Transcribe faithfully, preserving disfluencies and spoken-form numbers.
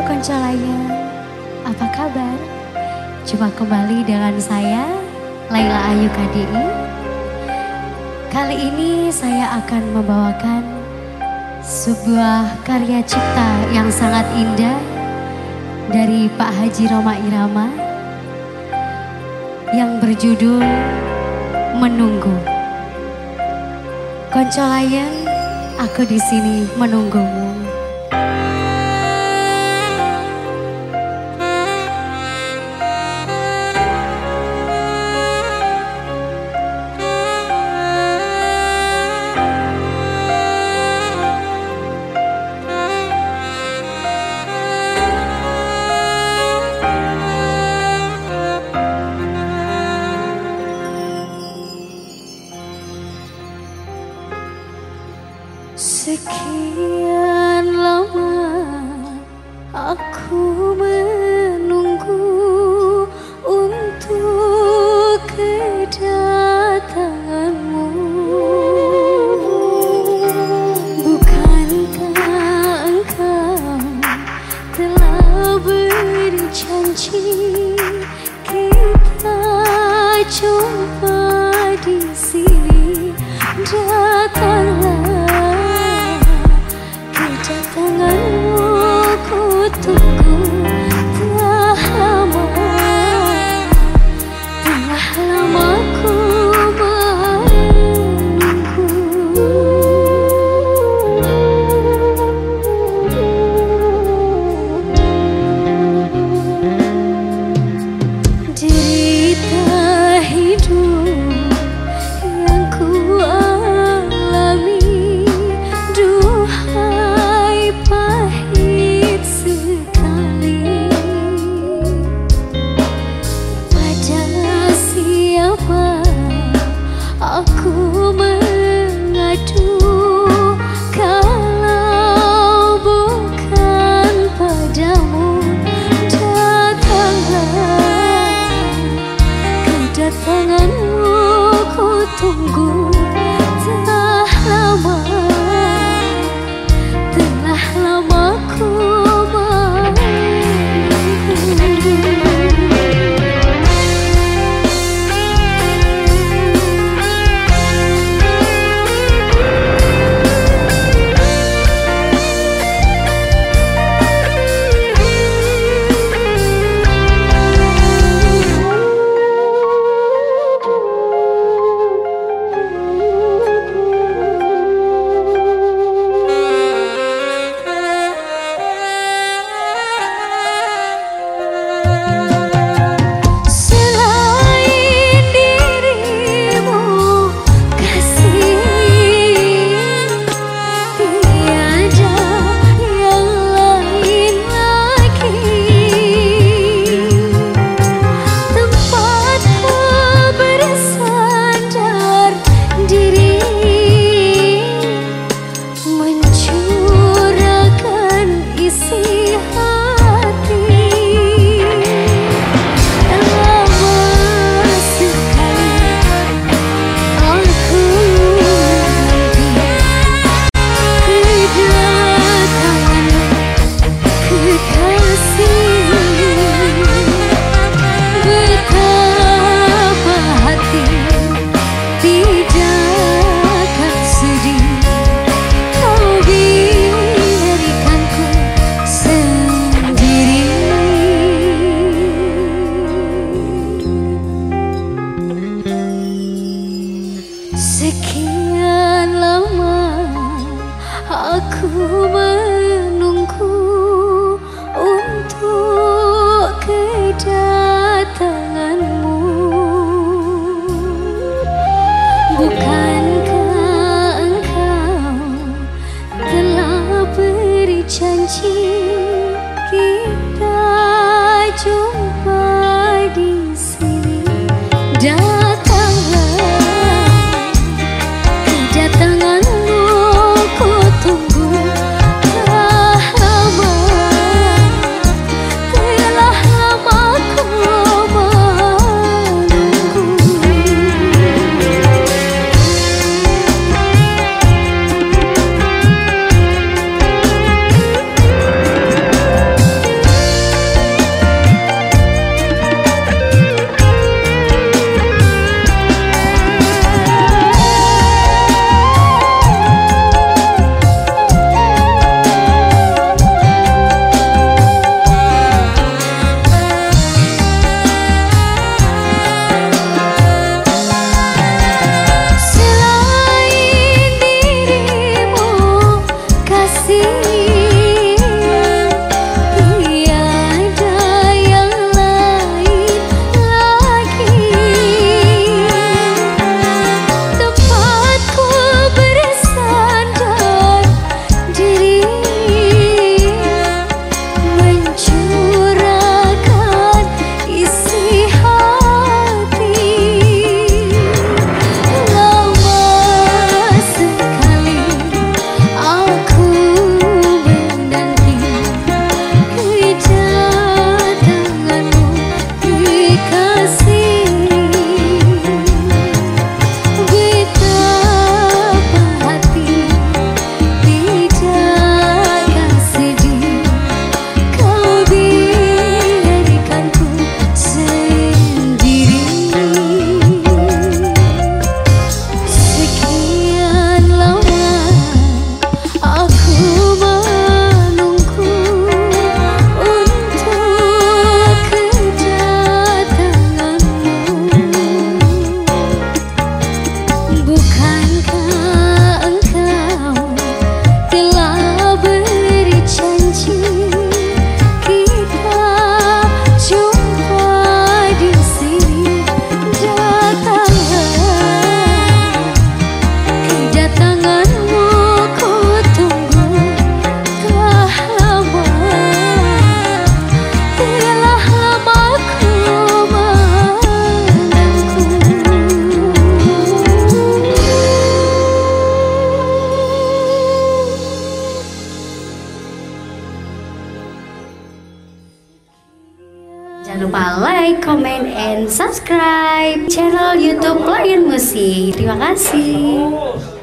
konco layan, apa kabar? Jumpa kembali dengan saya, Laila Ayu K D I. Kali ini saya akan membawakan sebuah karya cipta yang sangat indah dari Pak Haji Rhoma Irama yang berjudul Menunggu. Konco layan, aku di sini menunggumu. Sekian lama aku menunggu untuk kedatanganmu. Bukankah engkau telah berjanji kita jumpa di sini? Datanglah, kedatanganmu ku tunggu telah lama, telah lama ku menunggu. Derita hidup yang ku alami, duhai pahit sekali. Pada siapa aku mengadu kalau bukan padamu? Datanglah, kedatanganmu ku tunggu telah lama, telah lama ku sekian lama aku menunggu untuk kedatanganmu. Bukankah engkau telah berjanji kita jumpa di sini? Datanglah, kedatanganmu ku tunggu telah lama, telah lama ku menunggu. Jangan lupa like, comment, and subscribe channel YouTube Lion Musik. Terima kasih.